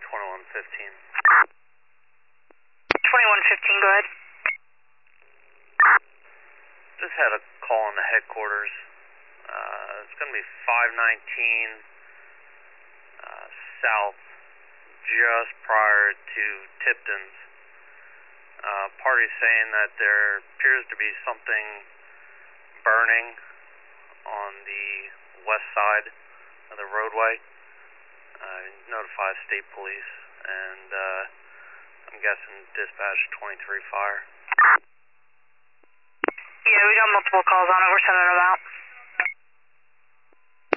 2115. 2115, go ahead. Just had a call in the headquarters. It's going to be 519 south, just prior to Tipton's. Party's saying that there appears to be something burning on the west side of the roadway. Notify state police, and I'm guessing dispatch 23 fire. Yeah, we got multiple calls on it. We're sending them out.